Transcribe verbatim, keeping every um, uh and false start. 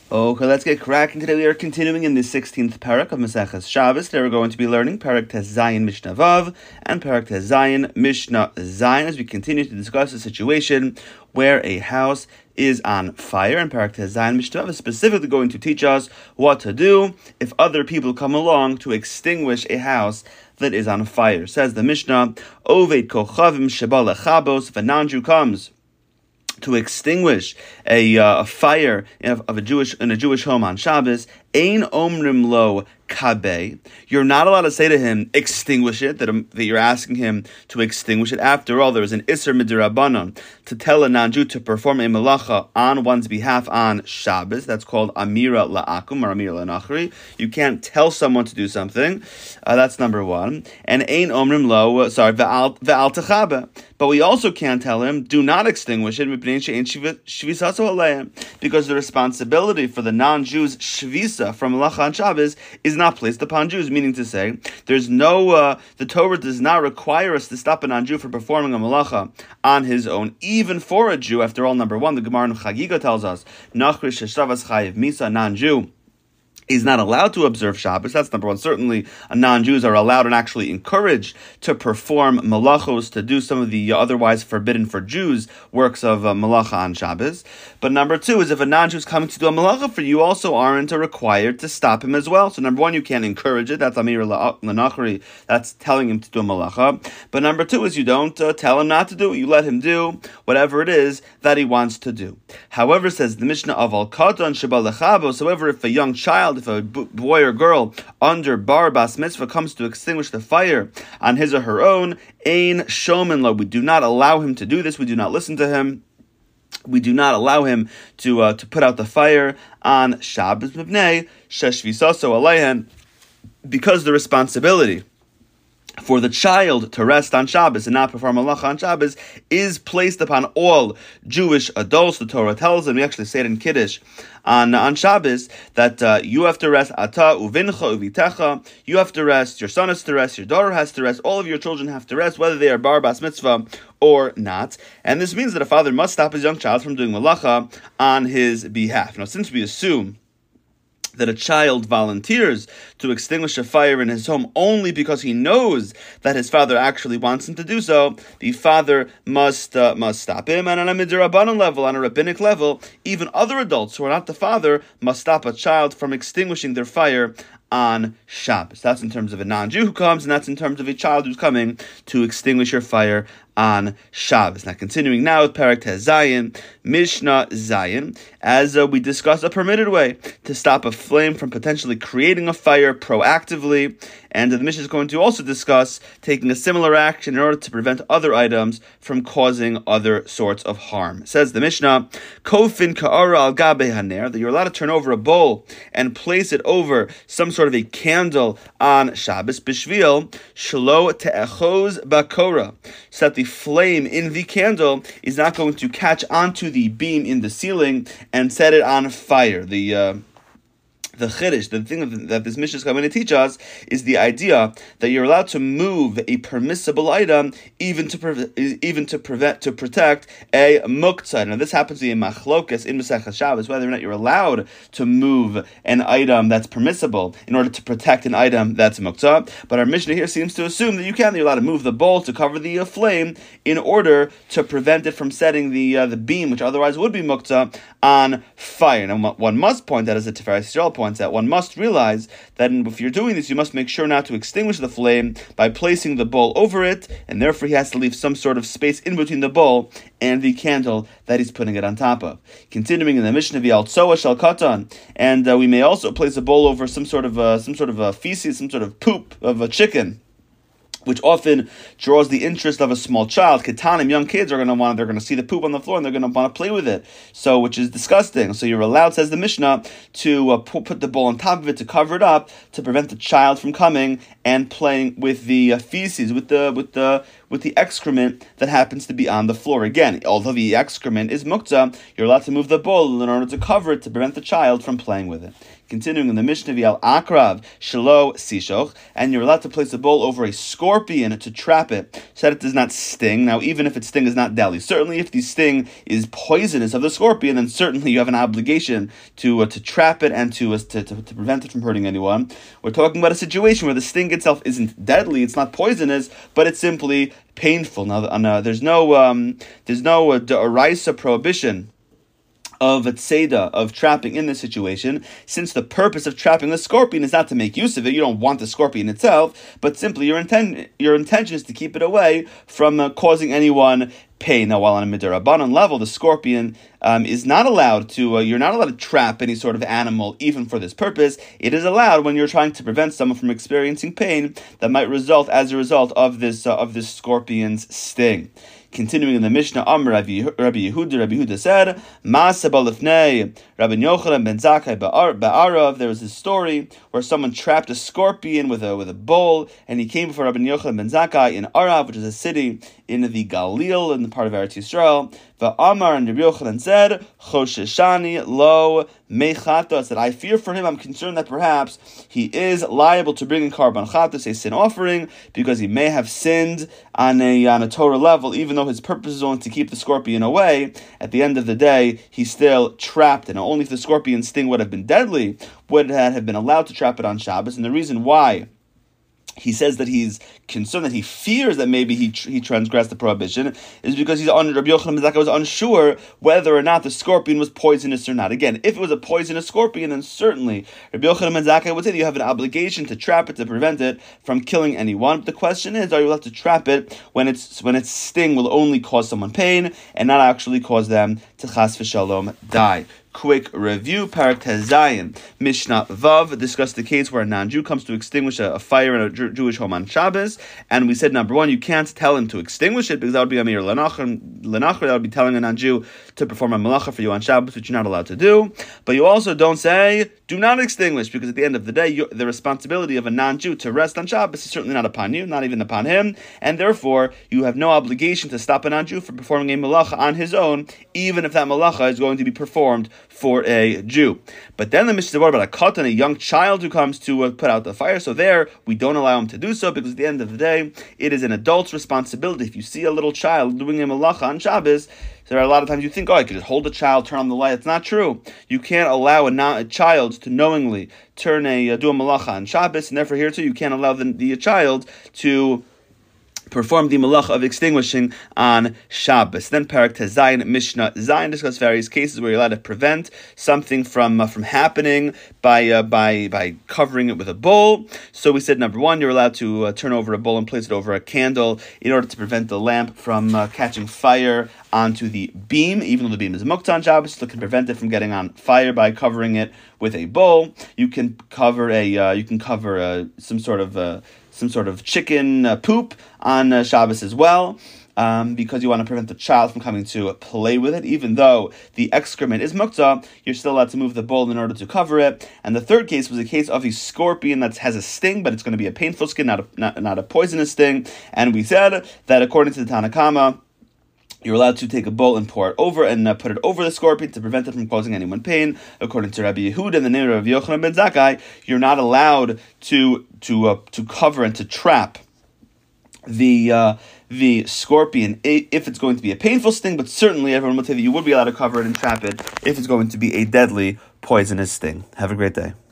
Okay, let's get cracking. Today we are continuing in the sixteenth parak of Maseches Shabbos. Today we're going to be learning Parak Tes Zayin Mishnah Vav and Parak Tes Zayin Mishnah Zayin as we continue to discuss a situation where a house is on fire. And Parak Tes Zayin Mishnah Vav is specifically going to teach us what to do if other people come along to extinguish a house that is on fire. Says the Mishnah, Oved Kochavim Sheba Lechabos, if a non-Jew comes to extinguish a, uh, a fire of, of a Jewish in a Jewish home on Shabbos, Ein Omrim Lo Kabe. You're not allowed to say to him, extinguish it, that, um, that you're asking him to extinguish it. After all, there is an Isser Midirabanan to tell a non-Jew to perform a malacha on one's behalf on Shabbos. That's called Amira La'akum or Amira La'nachri. You can't tell someone to do something. Uh, that's number one. And Ein Omrim Lo, uh, sorry, Ve'al Techabe. But we also can't tell him, do not extinguish it, because the responsibility for the non-Jews' shvisa from malacha on Shabbos is not placed upon Jews, meaning to say, there's no, uh, the Torah does not require us to stop a non-Jew from performing a malacha on his own, even for a Jew. After all, number one, the Gemara in Chagiga tells us, Nachri sheshavas chayiv misa, non-Jew is not allowed to observe Shabbos. That's number one. Certainly, non-Jews are allowed and actually encouraged to perform malachos, to do some of the otherwise forbidden for Jews works of uh, malacha on Shabbos. But number two is if a non-Jew is coming to do a malacha for you, also aren't required to stop him as well. So number one, you can't encourage it. That's Amir Lanachri. That's telling him to do a malacha. But number two is you don't uh, tell him not to do it. You let him do whatever it is that he wants to do. However, says the Mishnah of Al Katan Sheba Lechabos, however, if a young child, if a boy or girl under bar bas mitzvah comes to extinguish the fire on his or her own, ein shomen lo, we do not allow him to do this. We do not listen to him. We do not allow him to uh, to put out the fire on Shabbos mibnei sheshvisaso aleihen, because the responsibility for the child to rest on Shabbos and not perform malacha on Shabbos is placed upon all Jewish adults. The Torah tells them, we actually say it in Kiddush on, on Shabbos, that uh, you have to rest, ata uvincha uvitecha, you have to rest, your son has to rest, your daughter has to rest, all of your children have to rest, whether they are bar bas mitzvah or not. And this means that a father must stop his young child from doing malacha on his behalf. Now, since we assume that a child volunteers to extinguish a fire in his home only because he knows that his father actually wants him to do so, the father must uh, must stop him. And on a midrabanan level, on a rabbinic level, even other adults who are not the father must stop a child from extinguishing their fire on Shabbos. That's in terms of a non-Jew who comes, and that's in terms of a child who's coming to extinguish your fire on Shabbos. Now, continuing now with Parak Tes Zayin, Mishnah Zayin, as uh, we discuss a permitted way to stop a flame from potentially creating a fire proactively, and uh, the Mishnah is going to also discuss taking a similar action in order to prevent other items from causing other sorts of harm. Says the Mishnah, Kofin ka'ara al gabe haner, that you're allowed to turn over a bowl and place it over some sort of a candle on Shabbos, bishvil shelo te'echoz bakora, so that the flame in the candle is not going to catch onto the beam in the ceiling and set it on fire. The uh, The chiddush, the thing that this Mishnah is going to teach us, is the idea that you're allowed to move a permissible item even to pre- even to prevent to protect a muktzah. Now, this happens to be a machlokas in Maseches Shabbos, whether or not you're allowed to move an item that's permissible in order to protect an item that's muktzah. But our Mishnah here seems to assume that you can. You're allowed to move the bowl to cover the uh, flame in order to prevent it from setting the uh, the beam, which otherwise would be muktzah, on fire. Now, one must point out, as a Tiferes Yisrael point that one must realize that if you're doing this, you must make sure not to extinguish the flame by placing the bowl over it, and therefore he has to leave some sort of space in between the bowl and the candle that he's putting it on top of. Continuing in the Mishnah, V'al tzoa shel katan, and uh, we may also place a bowl over some sort of uh, some sort of uh, feces, some sort of poop of a chicken, which often draws the interest of a small child. Ketanim, young kids, are going to want, they're going to see the poop on the floor and they're going to want to play with it. So, which is disgusting. So you're allowed, says the Mishnah, to uh, put the bowl on top of it to cover it up to prevent the child from coming and playing with the uh, feces, with the with the with the excrement that happens to be on the floor. Again, although the excrement is muktzah, you're allowed to move the bowl in order to cover it to prevent the child from playing with it. Continuing in the Mishnah, V'al akrav shelo sishoch, and you're allowed to place a bowl over a scorpion to trap it, so that it does not sting. Now, even if its sting is not deadly, certainly if the sting is poisonous of the scorpion, then certainly you have an obligation to uh, to trap it and to, uh, to, to to prevent it from hurting anyone. We're talking about a situation where the sting itself isn't deadly, it's not poisonous, but it's simply painful. Now, uh, there's no um, there's no uh, d'oraisa prohibition of a tzeda, of trapping in this situation, since the purpose of trapping the scorpion is not to make use of it. You don't want the scorpion itself, but simply your intent, your intention is to keep it away from uh, causing anyone pain. Now, while on a midirabanan level, the scorpion um, is not allowed to, uh, you're not allowed to trap any sort of animal, even for this purpose. It is allowed when you're trying to prevent someone from experiencing pain that might result as a result of this uh, of this scorpion's sting. Continuing in the Mishnah, Amr Rabbi Yehuda, Rabbi Yehuda said, Ma'aseh balifnei Rabbi Yochanan ben Zakkai ba'arav. There was this story where someone trapped a scorpion with a with a bowl, and he came before Rabbi Yochanan ben Zakkai in Arav, which is a city in the Galil, in the part of Eretz Yisrael. Va'amar, and Rabbi Yochanan said, Chosheshani lo meichata, said, I fear for him, I'm concerned that perhaps he is liable to bring in karban chatas, a sin offering, because he may have sinned on a on a Torah level, even though his purpose is only to keep the scorpion away. At the end of the day, he's still trapped, and only if the scorpion's sting would have been deadly would it have been allowed to trap it on Shabbos. And the reason why he says that he's concerned, that he fears that maybe he he transgressed the prohibition, is because he's on Rabbi Yochanan ben Zakkai was unsure whether or not the scorpion was poisonous or not. Again, if it was a poisonous scorpion, then certainly Rabbi Yochanan ben Zakkai would say that you have an obligation to trap it to prevent it from killing anyone. But the question is, are you allowed to trap it when its when its sting will only cause someone pain and not actually cause them to chas v'shalom die? Quick review, Parak Tezayin, Mishnah Vav, discussed the case where a non-Jew comes to extinguish a, a fire in a Jew, Jewish home on Shabbos, and we said, number one, you can't tell him to extinguish it, because that would be a mere lenachar, that would be telling a non-Jew to perform a malacha for you on Shabbos, which you're not allowed to do. But you also don't say, do not extinguish, because at the end of the day, you, the responsibility of a non-Jew to rest on Shabbos is certainly not upon you, not even upon him, and therefore, you have no obligation to stop a non-Jew from performing a malacha on his own, even if that malacha is going to be performed for a Jew. But then the Mishnah is about a katan, a young child who comes to uh, put out the fire. So there, we don't allow him to do so, because at the end of the day, it is an adult's responsibility. If you see a little child doing a malacha on Shabbos, there are a lot of times you think, oh, I could just hold the child, turn on the light. It's not true. You can't allow a, non- a child to knowingly turn a uh, do a malacha on Shabbos, and therefore here too, you can't allow the, the child to perform the malacha of extinguishing on Shabbos. Then Parak Tezayin, Mishnah Zayin, discuss various cases where you're allowed to prevent something from uh, from happening by uh, by by covering it with a bowl. So we said, number one, you're allowed to uh, turn over a bowl and place it over a candle in order to prevent the lamp from uh, catching fire onto the beam. Even though the beam is muktzah on Shabbos, you still can prevent it from getting on fire by covering it with a bowl. You can cover a uh, you can cover uh, some sort of uh, some sort of chicken uh, poop on uh, Shabbos as well, um, because you want to prevent the child from coming to play with it. Even though the excrement is muktzah, you're still allowed to move the bowl in order to cover it. And the third case was a case of a scorpion that has a sting, but it's going to be a painful sting, not a, not, not a poisonous sting. And we said that according to the Tanna Kama, you're allowed to take a bowl and pour it over and uh, put it over the scorpion to prevent it from causing anyone pain. According to Rabbi Yehuda and the name of Yochanan ben Zakkai, you're not allowed to to uh, to cover and to trap the uh, the scorpion if it's going to be a painful sting. But certainly, everyone will tell you you would be allowed to cover it and trap it if it's going to be a deadly poisonous sting. Have a great day.